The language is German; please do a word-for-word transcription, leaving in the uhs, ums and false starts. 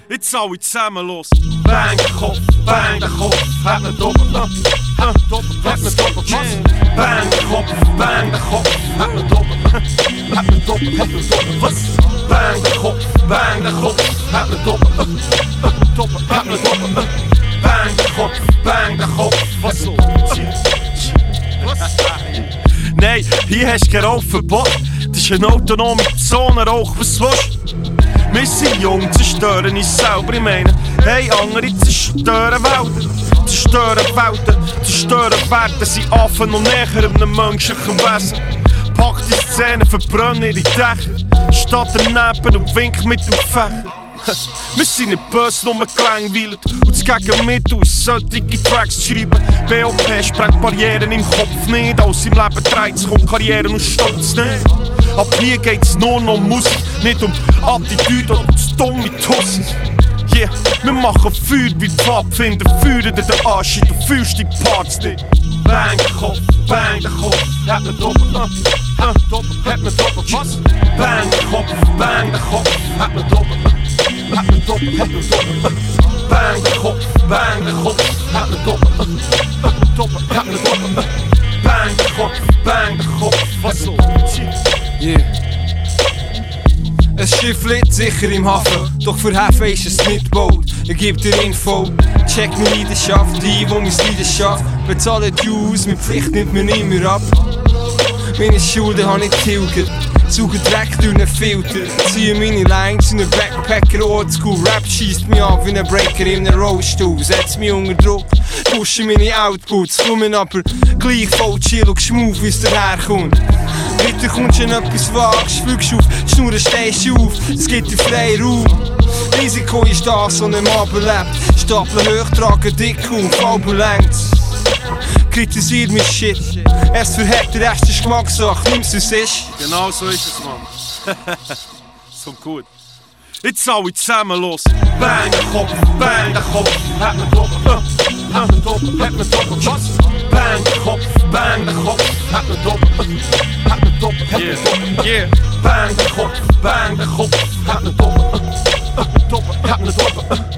Jetzt alle zusammen los. Bang der Kopf, bang der Kopf, hat ne doppelt, uh, uh, doppelt, hat ne doppelt, was? Bang der Kopf, bang der Kopf, hat ne doppelt, hat ne doppelt, hat ne doppelt, was? Bang der Kopf, bang der Kopf, hat ne doppelt, uh, uh, doppelt, hat ne doppelt, uh. Bang der Kopf, bang der Kopf, was so? Was? Nein, hier hast du kein Rauchverbot, das ist eine autonome Zone, Rauch, was willst du? Wir sind jung, zerstören uns selber, ich meine, hey, andere zerstören Wälder, zerstören Welten, zerstören Werte, sind Affen und näher einem menschlichen Wesen. Pack die Szene, verbrennen ihre Dächer, statt daneben und wink mit dem Fächer. Wir sind nicht böse, nur gelangweilt und das Gegenmittel ist solche Tracks zu schreiben. B O P sprengt Barrieren im Kopf nicht, aus im Leben dreht sich um Karriere und Stolz nicht. Ab hier geht's nur noch um Musik, nicht um Attitüde oder das dumme Tussi. Yeah, wir machen Feuer wie die Pfadfinder, feuern dir den Arsch in, du fühlst die Parts nicht. Bang der Kopf, bang der Kopf, hat ne doppelt, uh, uh, doppelt, hat ne doppelt, was? Bang der Kopf, bang der Kopf, hat ne doppelt, uh, hat ne doppelt, hat ne doppelt, uh. Bang der Kopf, bang der Kopf, hat ne doppelt, uh, uh, doppelt, hat ne doppelt, uh. Bang der Kopf, bang der Kopf, was so? Yeah. Ein Schiff liegt sicher im Hafen, doch für Häfen ist es nicht gebaut. Ich geb dir Info, check meine Leidenschaft, die, wo meine Leidenschaft bezahlen die aus, meine Pflicht nimmt mir nicht mehr ab. Meine Schulden habe ich getilgt, suche Dreck durch einen Filter, ziehe meine Lines in einen Backpacker, Oldschool Rap schießt mich an wie ein Breaker in einem Rollstuhl, setz mich unter Druck, pushe meine Outputs, kommen aber gleich voll chill und schmooth, wie's daherkommt. Weiter kommst du in etwas Vages, fliegst auf, die Schnur stehst du auf, es gibt dir freien Raum. Risiko ist das, was nicht mehr lebt, Stapeln hoch, tragen dick auf, halber längst. Kritisiert mich Shit, erst verhackt, der Rest ist Geschmackssache, nimm's es ist. Genau so ist es, Mann. So gut. Jetzt alle zusammen los. Bang der Kopf, bang der Kopf, hat ne doppelt, uh, hat ne doppelt, hat ne doppelt, was? Bang der Kopf, bang der Kopf, hat ne doppelt, uh, hat ne doppelt, hat ne doppelt, yeah. Bang der Kopf, bang der Kopf, hat ne doppelt, uh, uh, doppelt, hat ne doppelt, uh.